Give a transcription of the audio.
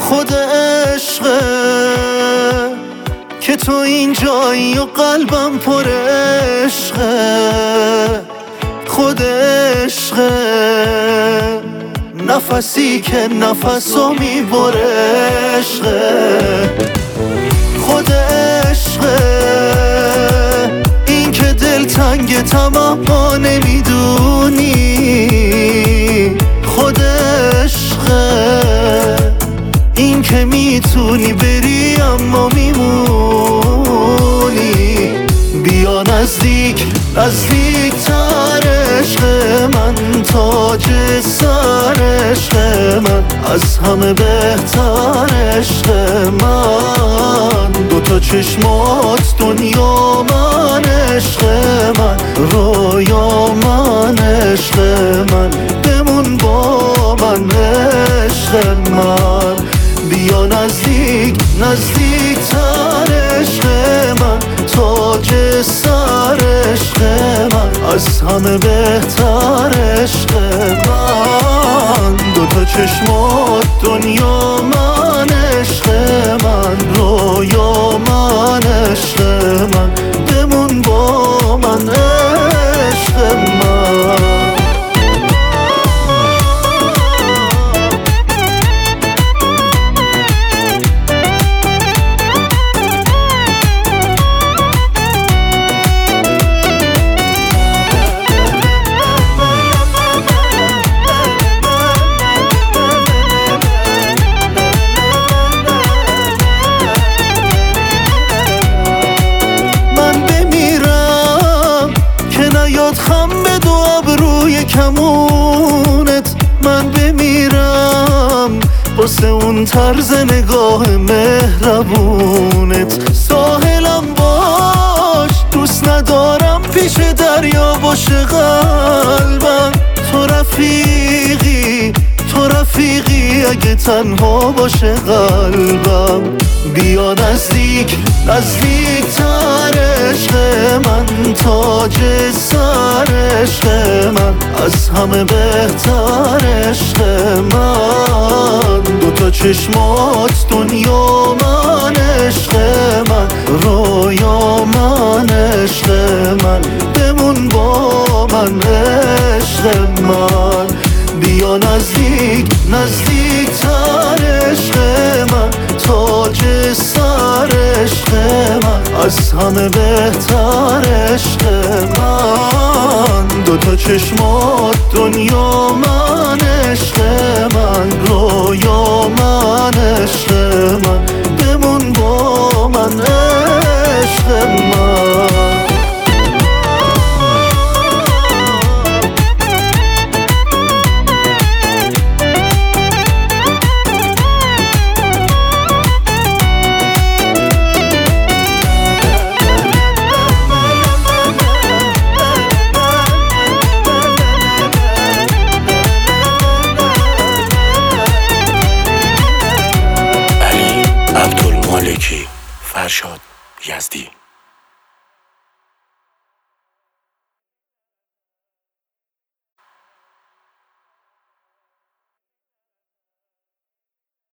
خود عشقه که تو اینجایی و قلبم پر عشقه. خود عشقه نفسی که نفسو میبره عشقه. خود عشقه این که دل تنگ تمام نمیدونی. خود عشقه این که میتونی بری اما میمونی. بیا نزدیک نزدیک تر عشق من، تاج سر عشق من، از همه بهتر عشق من. دوتا چشمات دنیا من، عشق من رویا من، عشق من بمون با من عشق من. بیا نزدیک نزدیک تر عشق من، تاج سر عشق من، از همه بهتر عشق من. دوتا چشمات دنیا من، عشق من رویا من، عشق من بمون با من عشق من. خم به دو ابروی کمونت، من بمیرم واسه اون طرز نگاه مهربونت. ساحلم باش دوست ندارم پیش دریا باشه قلبم. تو رفیقی تو رفیقی اگه تنها باشه قلبم. بیا نزدیک نزدیک تر عشق من، تاج سر عشق من، از همه بهتر عشق من. دوتا چشمات دنیا من، عشق من رویا من، عشق من بمون با من عشق من. بیا نزدیک نزدیک تر عشق من، تاج سر عشق من، از همه بهتر عشق من. دوتا چشمات دنیا من، عشق من رویا من، عشق من بمون با من عشق من. علی عبدالمالکی، فرشاد یزدی.